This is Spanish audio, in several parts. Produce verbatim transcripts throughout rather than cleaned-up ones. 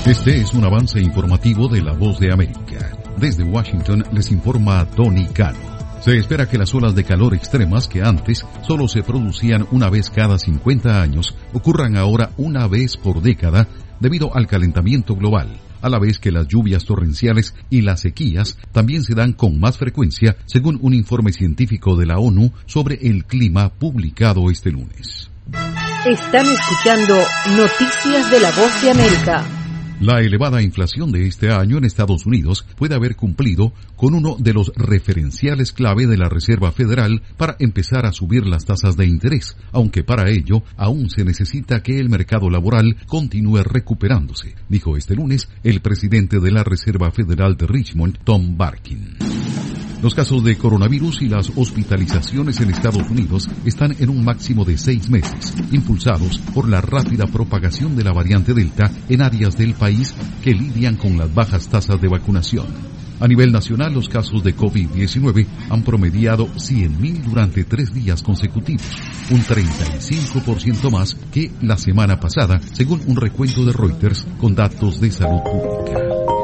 Este es un avance informativo de La Voz de América. Desde Washington les informa Tony Cano. Se espera que las olas de calor extremas que antes solo se producían una vez cada cincuenta años ocurran ahora una vez por década debido al calentamiento global, a la vez que las lluvias torrenciales y las sequías también se dan con más frecuencia, según un informe científico de la ONU sobre el clima publicado este lunes. Están escuchando Noticias de La Voz de América. La elevada inflación de este año en Estados Unidos puede haber cumplido con uno de los referenciales clave de la Reserva Federal para empezar a subir las tasas de interés, aunque para ello aún se necesita que el mercado laboral continúe recuperándose, dijo este lunes el presidente de la Reserva Federal de Richmond, Tom Barkin. Los casos de coronavirus y las hospitalizaciones en Estados Unidos están en un máximo de seis meses, impulsados por la rápida propagación de la variante Delta en áreas del país que lidian con las bajas tasas de vacunación. A nivel nacional, los casos de COVID diecinueve han promediado cien mil durante tres días consecutivos, un treinta y cinco por ciento más que la semana pasada, según un recuento de Reuters con datos de salud pública.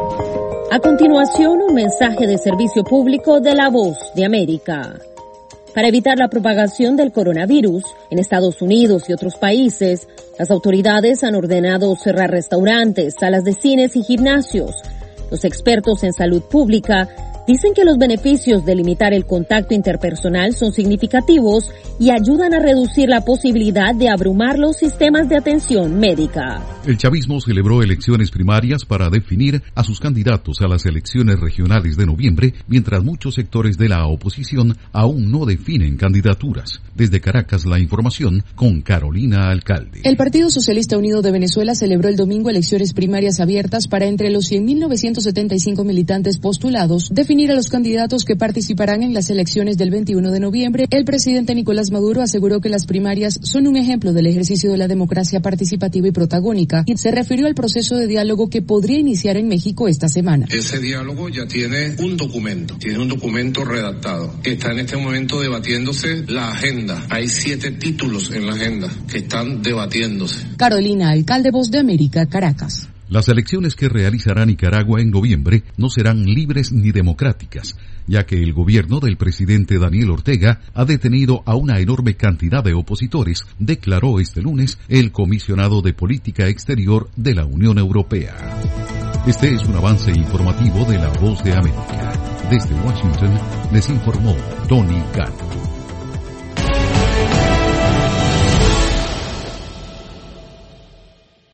A continuación, un mensaje de servicio público de La Voz de América. Para evitar la propagación del coronavirus en Estados Unidos y otros países, las autoridades han ordenado cerrar restaurantes, salas de cines y gimnasios. Los expertos en salud pública dicen que los beneficios de limitar el contacto interpersonal son significativos y ayudan a reducir la posibilidad de abrumar los sistemas de atención médica. El chavismo celebró elecciones primarias para definir a sus candidatos a las elecciones regionales de noviembre, mientras muchos sectores de la oposición aún no definen candidaturas. Desde Caracas, la información con Carolina Alcalde. El Partido Socialista Unido de Venezuela celebró el domingo elecciones primarias abiertas para entre los cien mil novecientos setenta y cinco militantes postulados definir a los candidatos que participarán en las elecciones del veintiuno de noviembre. El presidente Nicolás Maduro aseguró que las primarias son un ejemplo del ejercicio de la democracia participativa y protagónica, y se refirió al proceso de diálogo que podría iniciar en México esta semana. Ese diálogo ya tiene un documento, tiene un documento redactado. Está en este momento debatiéndose la agenda. Hay siete títulos en la agenda que están debatiéndose. Carolina Alcalde, Voz de América, Caracas. Las elecciones que realizará Nicaragua en noviembre no serán libres ni democráticas, ya que el gobierno del presidente Daniel Ortega ha detenido a una enorme cantidad de opositores, declaró este lunes el comisionado de Política Exterior de la Unión Europea. Este es un avance informativo de La Voz de América. Desde Washington les informó Tony Cano.